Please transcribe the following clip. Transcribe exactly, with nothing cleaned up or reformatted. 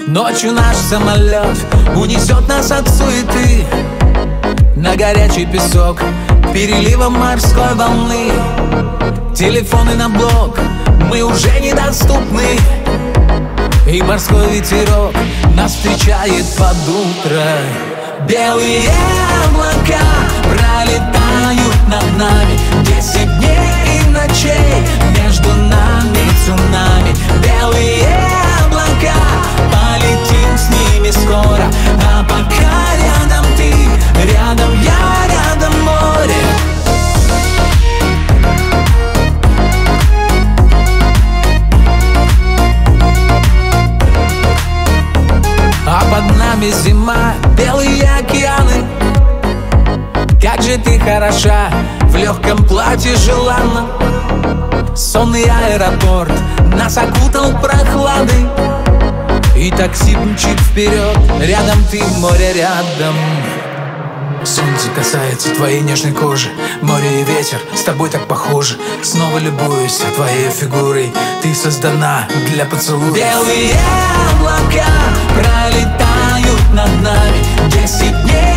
Ночью наш самолет унесет нас от суеты на горячий песок переливом морской волны. Телефоны на блок, мы уже недоступны, и морской ветерок нас встречает под утро. Белые облака пролетают над нами, десять дней и ночей между нами цунами. Белые облака, полетим с ними скоро, а пока рядом ты, рядом я, рядом море. А под нами зима, белые океаны. Как же ты хороша, в легком платье желанна. Сонный аэропорт нас окутал прохладой, и такси мчит вперед, рядом ты, море рядом. Солнце касается твоей нежной кожи, море и ветер с тобой так похожи. Снова любуюсь твоей фигурой, ты создана для поцелуя. Белые облака пролетают над нами, десять дней